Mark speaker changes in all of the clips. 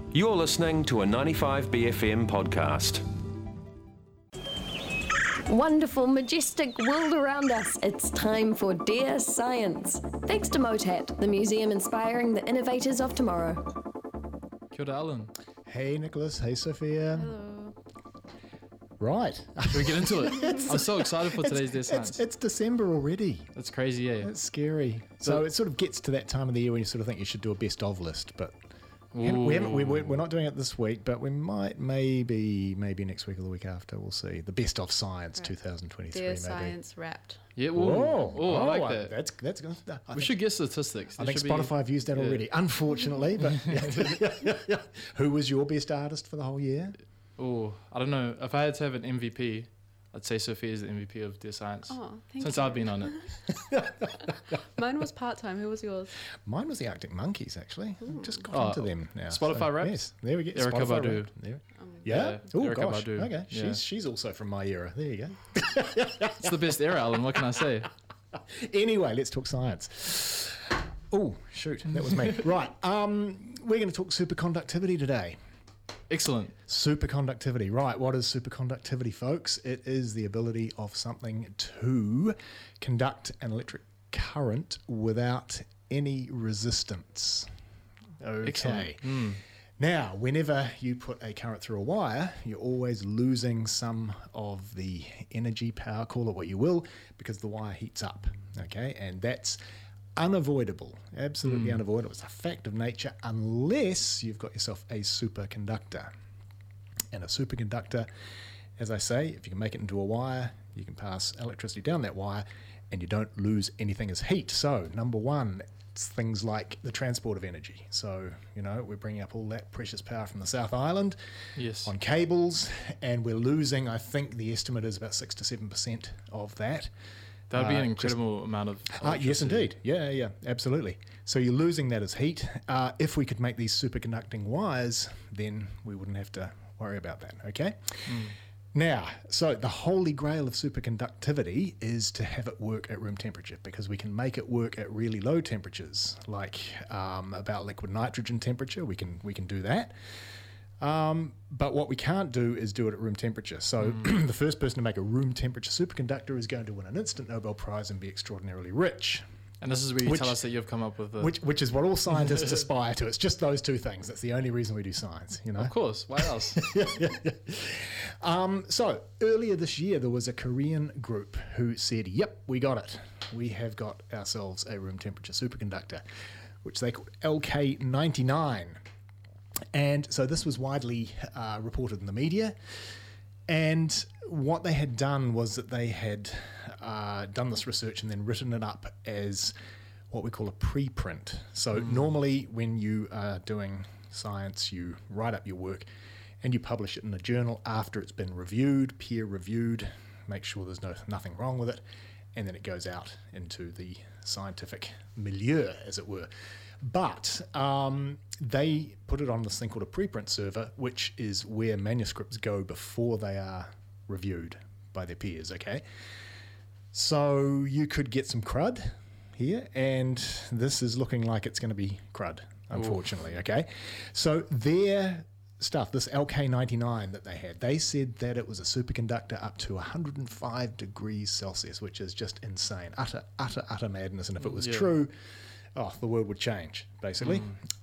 Speaker 1: You're listening to a 95BFM podcast.
Speaker 2: Wonderful, majestic world around us. It's time for Dear Science. Thanks to MOTAT, the museum inspiring the innovators of tomorrow.
Speaker 3: Kia ora, Alan.
Speaker 4: Hey, Nicholas. Hey, Sophia.
Speaker 5: Hello.
Speaker 4: Right.
Speaker 3: Should we get into it? I'm so excited for today's Dear Science.
Speaker 4: It's December already.
Speaker 3: That's crazy, yeah.
Speaker 4: It's scary. So it sort of gets to that time of the year when you sort of think you should do a best of list, but we're not doing it this week, but we might maybe next week or the week after. We'll see. The best of science 2023
Speaker 5: Dear
Speaker 4: maybe.
Speaker 5: Science wrapped.
Speaker 3: Yeah, I like that.
Speaker 4: That's good.
Speaker 3: We should get statistics.
Speaker 4: I think Spotify have used that already, unfortunately. But who was your best artist for the whole year?
Speaker 3: Oh, I don't know. If I had to have an MVP, I'd say Sophia is the MVP of Dear Science.
Speaker 5: Oh, thank
Speaker 3: Since
Speaker 5: you.
Speaker 3: I've been on it.
Speaker 5: Mine was part-time. Who was yours?
Speaker 4: Mine was the Arctic Monkeys, actually. I've just got into them now.
Speaker 3: Spotify Wrapped?
Speaker 4: Yes, there we go.
Speaker 3: Erykah
Speaker 4: Spotify
Speaker 3: Badu.
Speaker 4: Wrapped. There. Yeah? Oh,
Speaker 3: Erykah
Speaker 4: gosh.
Speaker 3: Badu.
Speaker 4: Okay.
Speaker 3: Yeah.
Speaker 4: She's also from my era. There you go.
Speaker 3: It's the best era, Alan. What can I say?
Speaker 4: Anyway, let's talk science. Oh, shoot. That was me. Right. We're going to talk superconductivity today.
Speaker 3: Excellent.
Speaker 4: Superconductivity. Right. What is superconductivity, folks? It is the ability of something to conduct an electric current without any resistance. Okay.
Speaker 3: Excellent.
Speaker 4: Now, whenever you put a current through a wire, you're always losing some of the energy, power, call it what you will, because the wire heats up, okay? And that's unavoidable, absolutely unavoidable. It's a fact of nature unless you've got yourself a superconductor. And a superconductor, as I say, if you can make it into a wire, you can pass electricity down that wire and you don't lose anything as heat. So, number one, it's things like the transport of energy. So, we're bringing up all that precious power from the South Island on cables, and we're losing, I think the estimate is about 6 to 7% of that.
Speaker 3: That would be an incredible amount of
Speaker 4: yes, indeed. Yeah, absolutely. So you're losing that as heat. If we could make these superconducting wires, then we wouldn't have to worry about that, okay? Now, so the holy grail of superconductivity is to have it work at room temperature, because we can make it work at really low temperatures, like about liquid nitrogen temperature. We can do that. But what we can't do is do it at room temperature. So the first person to make a room temperature superconductor is going to win an instant Nobel Prize and be extraordinarily rich.
Speaker 3: And this is where you tell us that you've come up with
Speaker 4: which is what all scientists aspire to. It's just those two things. That's the only reason we do science,
Speaker 3: Of course. Why else?
Speaker 4: So earlier this year, there was a Korean group who said, yep, we got it. We have got ourselves a room temperature superconductor, which they called LK99. And so this was widely reported in the media. And what they had done was that they had done this research and then written it up as what we call a preprint. So normally when you are doing science, you write up your work and you publish it in a journal after it's been reviewed, peer reviewed, make sure there's nothing wrong with it, and then it goes out into the scientific milieu, as it were. But they put it on this thing called a preprint server, which is where manuscripts go before they are reviewed by their peers, okay? So you could get some crud here, and this is looking like it's going to be crud, unfortunately, okay? So their stuff, this LK99 that they had, they said that it was a superconductor up to 105 degrees Celsius, which is just insane, utter madness. And if it was true, the world would change, basically.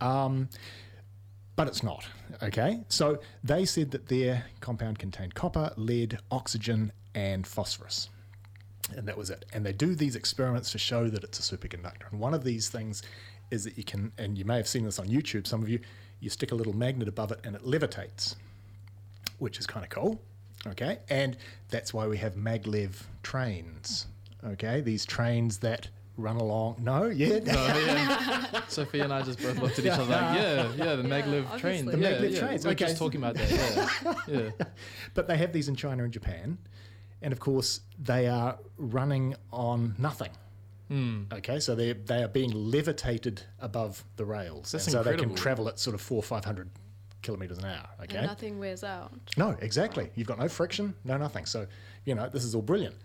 Speaker 4: But it's not, okay? So they said that their compound contained copper, lead, oxygen, and phosphorus. And that was it. And they do these experiments to show that it's a superconductor. And one of these things is that you can, and you may have seen this on YouTube, some of you stick a little magnet above it and it levitates, which is kind of cool, okay? And that's why we have maglev trains, okay? These trains that run along.
Speaker 3: Sophia and I just both looked at each other like, the maglev train.
Speaker 4: The maglev trains.
Speaker 3: We were just talking about that,
Speaker 4: But they have these in China and Japan, and of course they are running on nothing. Okay, so they are being levitated above the rails.
Speaker 3: That's
Speaker 4: so
Speaker 3: incredible.
Speaker 4: They can travel at sort of 400 or 500 kilometres an hour, okay?
Speaker 5: And nothing wears out.
Speaker 4: No, exactly. You've got no friction, no nothing. So, this is all brilliant.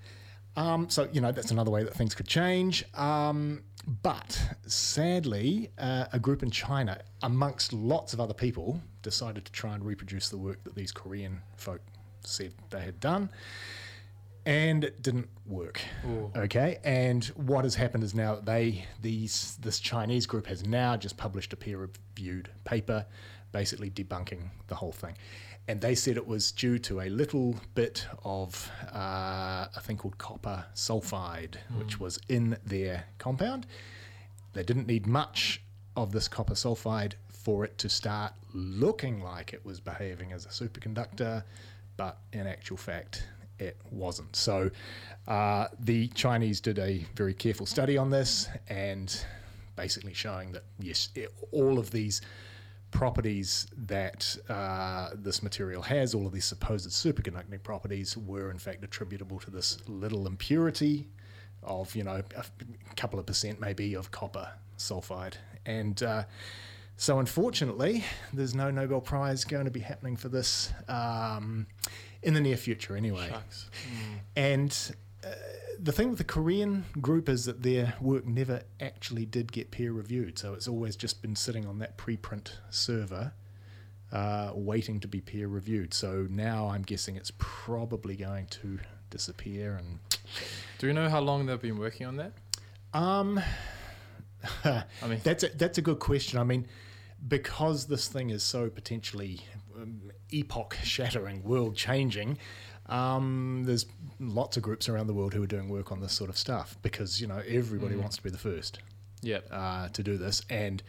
Speaker 4: So, that's another way that things could change. But sadly, a group in China, amongst lots of other people, decided to try and reproduce the work that these Korean folk said they had done. And it didn't work. Ooh. Okay. And what has happened is now this Chinese group has now just published a peer-reviewed paper basically debunking the whole thing. And they said it was due to a little bit of a thing called copper sulfide, which was in their compound. They didn't need much of this copper sulfide for it to start looking like it was behaving as a superconductor, but in actual fact, it wasn't. So the Chinese did a very careful study on this and basically showing that, yes, all of these properties that this material has, all of these supposed superconducting properties, were in fact attributable to this little impurity of, a couple of percent maybe of copper sulfide. And so unfortunately, there's no Nobel Prize going to be happening for this in the near future anyway.
Speaker 3: Shucks.
Speaker 4: And the thing with the Korean group is that their work never actually did get peer reviewed, so it's always just been sitting on that preprint server waiting to be peer reviewed. So now I'm guessing it's probably going to disappear. And
Speaker 3: do you know how long they've been working on that?
Speaker 4: That's a good question. I mean, because this thing is so potentially epoch-shattering, world-changing, there's lots of groups around the world who are doing work on this sort of stuff because, everybody wants to be the first to do this. And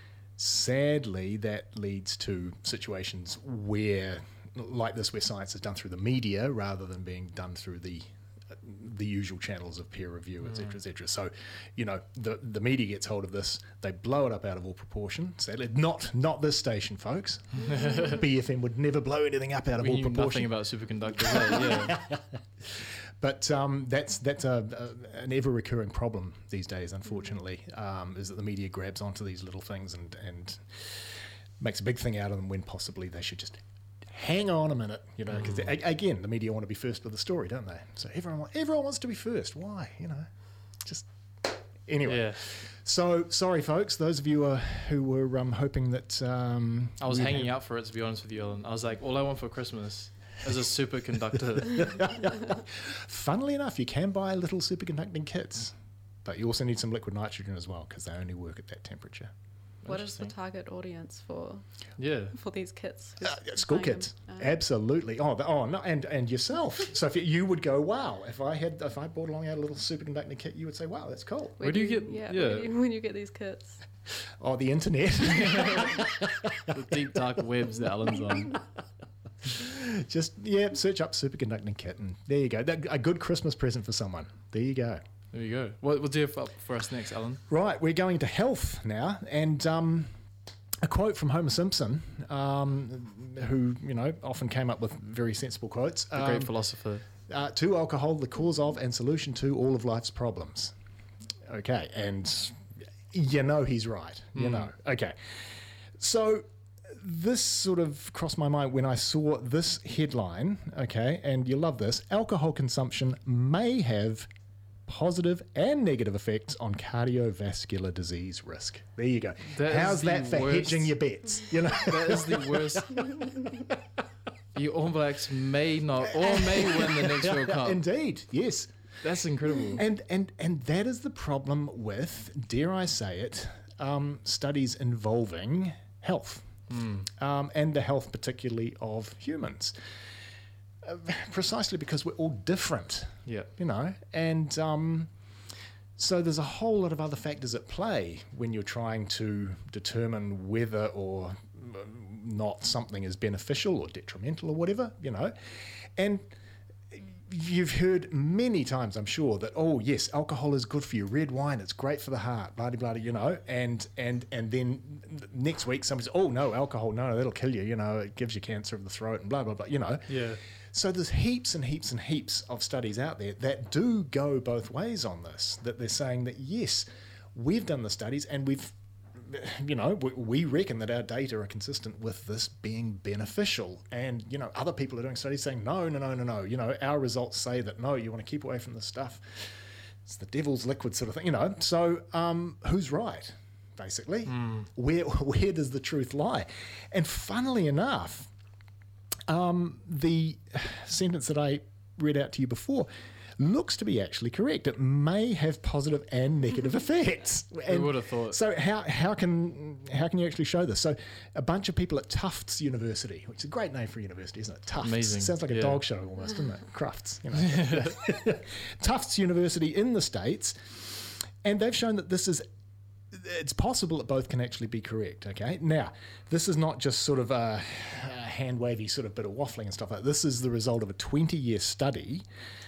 Speaker 4: sadly, that leads to situations where science is done through the media rather than being done through the usual channels of peer review, et cetera, et cetera. So, the media gets hold of this, they blow it up out of all proportion. Sadly, not this station, folks. BFM would never blow anything up out of all proportion.
Speaker 3: Nothing about superconductors. Yeah.
Speaker 4: But that's an ever recurring problem these days, unfortunately, is that the media grabs onto these little things and makes a big thing out of them when possibly they should just hang on a minute, because again, the media want to be first with the story, don't they? So everyone wants to be first. Why? Just anyway. Yeah. So sorry, folks. Those of you who were hoping that
Speaker 3: I was hanging out for it, to be honest with you, Ellen. I was like, all I want for Christmas is a superconductor.
Speaker 4: Funnily enough, you can buy little superconducting kits, but you also need some liquid nitrogen as well because they only work at that temperature.
Speaker 5: What is the target audience for these kits?
Speaker 4: School kids, absolutely. Oh, no, and yourself. So if you would go, wow, if I brought along a little superconducting kit, you would say, wow, that's cool.
Speaker 5: Where do you get? When you get these kits?
Speaker 4: Oh, the internet.
Speaker 3: The deep dark webs that Alan's on.
Speaker 4: Just search up superconducting kit, and there you go. A good Christmas present for someone. There you go.
Speaker 3: There you go. What do you have up for us next, Alan?
Speaker 4: Right, we're going to health now, and a quote from Homer Simpson, who often came up with very sensible quotes.
Speaker 3: A great philosopher.
Speaker 4: To alcohol, the cause of and solution to all of life's problems. Okay, and he's right. Okay. So this sort of crossed my mind when I saw this headline. Okay, and you love this: alcohol consumption may have positive and negative effects on cardiovascular disease risk. There you go. How's that for hedging your bets?
Speaker 3: That is the worst. You All Blacks may not, or may win the next World Cup.
Speaker 4: Indeed, yes.
Speaker 3: That's incredible.
Speaker 4: And that is the problem with, dare I say it, studies involving health, and the health particularly of humans. Precisely because we're all different, and so there's a whole lot of other factors at play when you're trying to determine whether or not something is beneficial or detrimental or whatever, and you've heard many times, I'm sure, that, oh yes, alcohol is good for you, red wine, it's great for the heart, blah blah blah, and then next week somebody says, oh no, alcohol, no, that'll kill you, it gives you cancer of the throat and blah blah blah,
Speaker 3: Yeah.
Speaker 4: So there's heaps and heaps and heaps of studies out there that do go both ways on this, that they're saying that yes, we've done the studies and we've we reckon that our data are consistent with this being beneficial. And, other people are doing studies saying, no. Our results say that, no, you want to keep away from this stuff. It's the devil's liquid sort of thing, So who's right, basically? Where does the truth lie? And funnily enough, the sentence that I read out to you before looks to be actually correct. It may have positive and negative effects.
Speaker 3: Who would have thought?
Speaker 4: So how can you actually show this? So a bunch of people at Tufts University, which is a great name for a university, isn't it? Tufts.
Speaker 3: Amazing.
Speaker 4: Sounds like a dog show almost, doesn't it? Crufts. Tufts University in the States, and they've shown that it's possible that both can actually be correct, okay? Now, this is not just sort of a hand-wavy sort of bit of waffling and stuff like that. This is the result of a 20-year study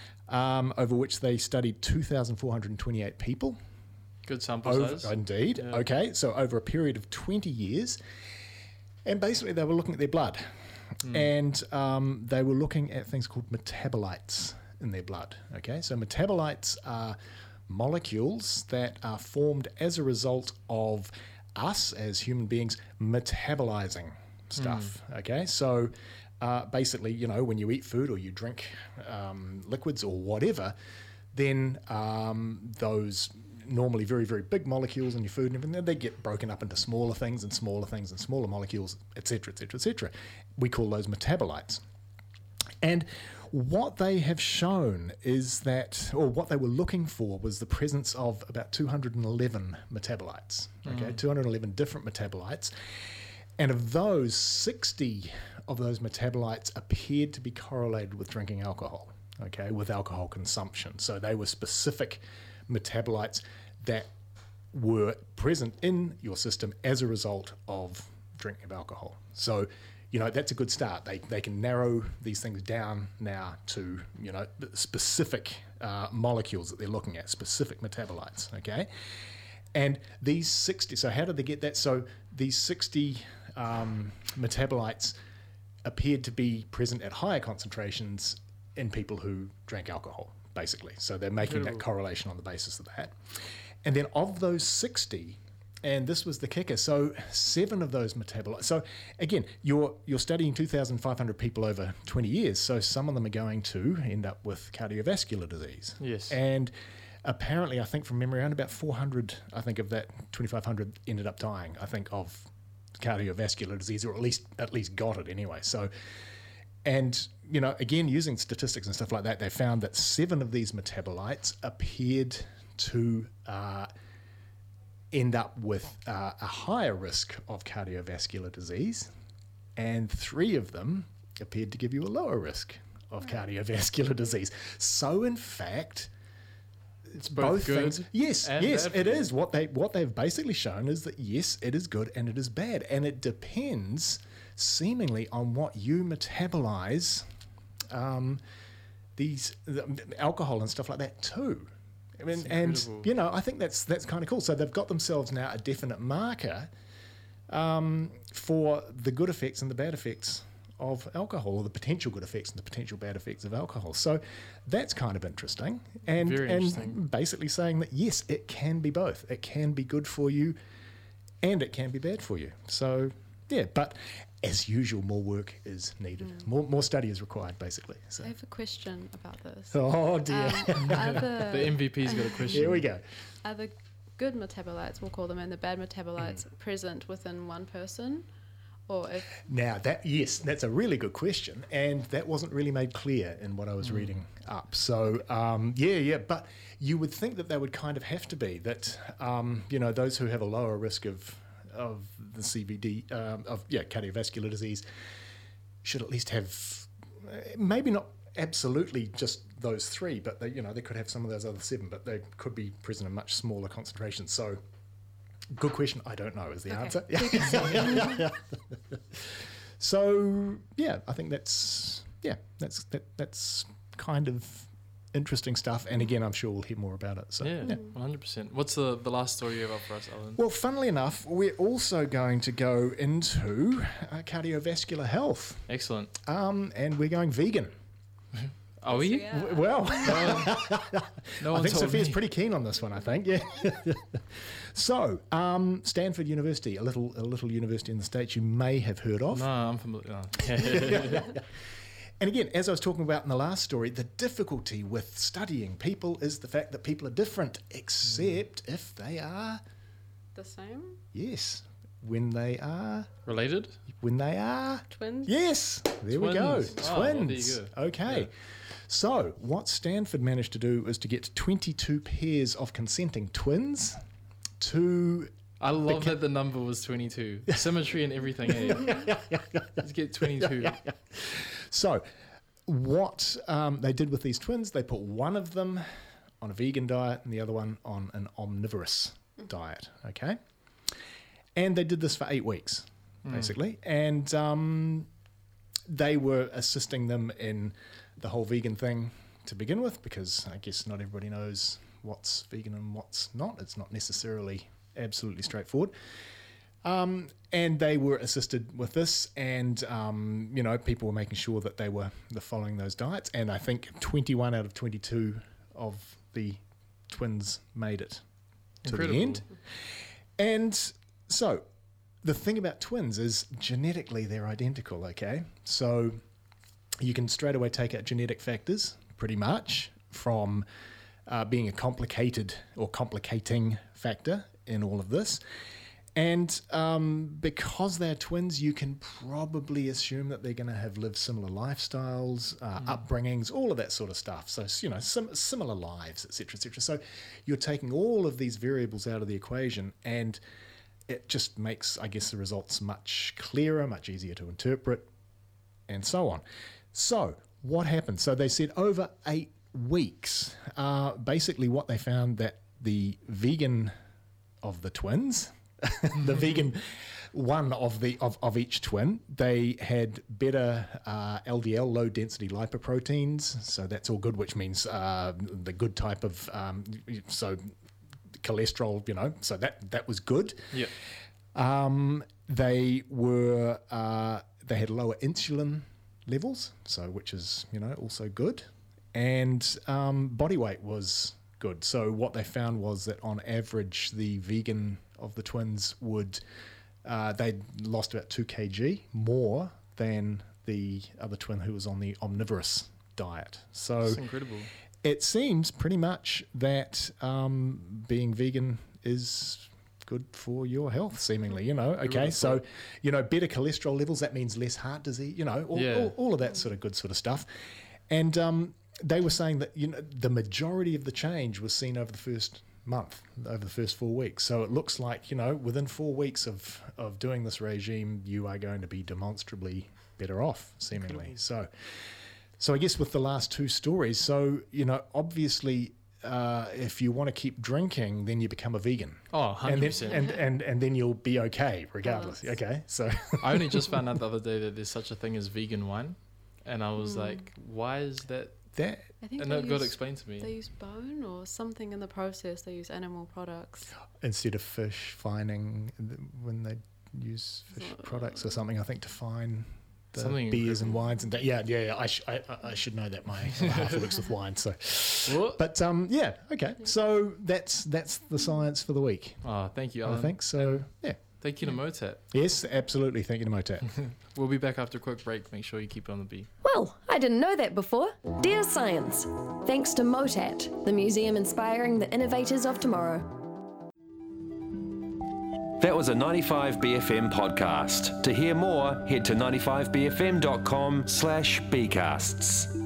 Speaker 4: over which they studied 2,428 people.
Speaker 3: Good sample size.
Speaker 4: Indeed. Yeah. Okay, so over a period of 20 years. And basically they were looking at their blood. And they were looking at things called metabolites in their blood, okay? So metabolites are molecules that are formed as a result of us as human beings metabolizing stuff, okay? So basically, when you eat food or you drink liquids or whatever, then those normally very, very big molecules in your food and everything, they get broken up into smaller things and smaller things and smaller molecules, etc., etc., etc. We call those metabolites. And what they have shown is that, or what they were looking for, was the presence of about 211 metabolites, okay, 211 different metabolites. And of those, 60 of those metabolites appeared to be correlated with drinking alcohol, okay, with alcohol consumption. So they were specific metabolites that were present in your system as a result of drinking of alcohol. So, that's a good start. They can narrow these things down now to, specific molecules that they're looking at, specific metabolites, okay? And these 60, so how did they get that? So these 60 metabolites appeared to be present at higher concentrations in people who drank alcohol, basically. So they're making that correlation on the basis of that. And then of those 60, and this was the kicker, so 7 of those metabolites. So again, you're studying 2,500 people over 20 years, so some of them are going to end up with cardiovascular disease.
Speaker 3: Yes.
Speaker 4: And apparently, I think from memory, around about 400, I think of that 2,500 ended up dying, I think, of cardiovascular disease, or at least got it anyway. So, and again, using statistics and stuff like that, they found that 7 of these metabolites appeared to end up with a higher risk of cardiovascular disease, and 3 of them appeared to give you a lower risk of cardiovascular disease. So in fact,
Speaker 3: it's both good
Speaker 4: things. Yes,
Speaker 3: and
Speaker 4: yes,
Speaker 3: bad.
Speaker 4: It is. What they've basically shown is that yes, it is good and it is bad, and it depends seemingly on what you metabolize, the alcohol and stuff like that too. I mean, and I think that's kind of cool. So they've got themselves now a definite marker for the good effects and the bad effects of alcohol, or the potential good effects and the potential bad effects of alcohol. So that's kind of interesting. And,
Speaker 3: Very interesting.
Speaker 4: And basically saying that, yes, it can be both. It can be good for you and it can be bad for you. So, yeah, but as usual, more work is needed. More study is required, basically. So.
Speaker 5: I have a question about this.
Speaker 4: Oh, dear.
Speaker 3: The MVP's got a question.
Speaker 4: Here we go.
Speaker 5: Are the good metabolites, we'll call them, and the bad metabolites present within one person? Or if
Speaker 4: Now, that's a really good question, and that wasn't really made clear in what I was reading up. So, but you would think that they would kind of have to be, that, those who have a lower risk of the CVD, cardiovascular disease, should at least have, maybe not absolutely just those 3, but they could have some of those other 7, but they could be present in much smaller concentrations. So, good question. I don't know is the answer. So I think that's kind of interesting stuff. And again, I'm sure we'll hear more about it. So
Speaker 3: 100%. What's the last story you have up for us, Alan?
Speaker 4: Well, funnily enough, we're also going to go into cardiovascular health.
Speaker 3: Excellent.
Speaker 4: And we're going vegan.
Speaker 3: Are we?
Speaker 5: Yeah.
Speaker 4: Well,
Speaker 3: No
Speaker 4: I
Speaker 3: one
Speaker 4: think
Speaker 3: told
Speaker 4: Sophia's
Speaker 3: me.
Speaker 4: pretty keen on this one, I think. Yeah. So, Stanford University, a little university in the States you may have heard of.
Speaker 3: No, I'm familiar. No.
Speaker 4: And again, as I was talking about in the last story, the difficulty with studying people is the fact that people are different, except if they are,
Speaker 5: The same?
Speaker 4: yes, when they are,
Speaker 3: Related?
Speaker 5: Twins?
Speaker 4: yes, there we go,
Speaker 3: Twins. Oh, well, there you
Speaker 4: twins.
Speaker 3: go.
Speaker 4: Okay.
Speaker 3: Yeah.
Speaker 4: So, what Stanford managed to do was to get 22 pairs of consenting twins to
Speaker 3: I love that the number was 22. Symmetry and everything, eh? Let's get 22.
Speaker 4: So, what they did with these twins, they put one of them on a vegan diet and the other one on an omnivorous diet, okay? And they did this for 8 weeks, basically. And they were assisting them in the whole vegan thing to begin with, because I guess not everybody knows what's vegan and what's not. It's not necessarily absolutely straightforward. And they were assisted with this, and people were making sure that they were following those diets. And I think 21 out of 22 of the twins made it to
Speaker 3: Incredible.
Speaker 4: the end. And so the thing about twins is genetically they're identical, okay? So you can straight away take out genetic factors pretty much from being a complicated or complicating factor in all of this. And because they're twins, you can probably assume that they're going to have lived similar lifestyles, upbringings, all of that sort of stuff. So, similar lives, etc., etc. So you're taking all of these variables out of the equation, and it just makes, I guess, the results much clearer, much easier to interpret, and so on. So what happened? So they said over 8 weeks, basically what they found that the vegan of the twins, the vegan one of each twin, they had better LDL, low density lipoproteins. So that's all good, which means the good type of cholesterol. So that was good.
Speaker 3: Yeah.
Speaker 4: They had lower insulin levels, so which is also good, and body weight was good. So what they found was that on average, the vegan of the twins they'd lost about 2 kg more than the other twin who was on the omnivorous diet. So
Speaker 3: It's incredible.
Speaker 4: it seems pretty much that being vegan is good for your health, seemingly, okay? So, better cholesterol levels, that means less heart disease, all of that sort of good sort of stuff. And they were saying that, the majority of the change was seen over the first month, over the first 4 weeks. So it looks like, within 4 weeks of doing this regime, you are going to be demonstrably better off, seemingly. So I guess with the last 2 stories, so, obviously, if you want to keep drinking, then you become a vegan.
Speaker 3: Oh, 100%.
Speaker 4: And then you'll be okay, regardless.
Speaker 5: Yes.
Speaker 4: Okay, so
Speaker 3: I only just found out the other day that there's such a thing as vegan wine. And I was like, why is that?
Speaker 4: that
Speaker 5: I think
Speaker 3: And
Speaker 5: they
Speaker 3: that got
Speaker 5: use-
Speaker 3: explained to me.
Speaker 5: They use bone or something in the process. They use animal products.
Speaker 4: instead of fish fining, when they use fish products or something, I think to fine the
Speaker 3: Something
Speaker 4: beers and
Speaker 3: incredible.
Speaker 4: wines and that. Yeah. I should know that. My half works with wine, so.
Speaker 3: What?
Speaker 4: But okay. So that's the science for the week.
Speaker 3: Oh, thank you,
Speaker 4: I
Speaker 3: Alan.
Speaker 4: think so. Yeah.
Speaker 3: Thank you to Motat.
Speaker 4: Yes, absolutely. Thank you to Motat.
Speaker 3: We'll be back after a quick break. Make sure you keep it on the beat.
Speaker 2: Well, I didn't know that before. Dear Science, thanks to Motat, the museum inspiring the innovators of tomorrow.
Speaker 1: That was a 95BFM podcast. To hear more, head to 95bfm.com/bcasts.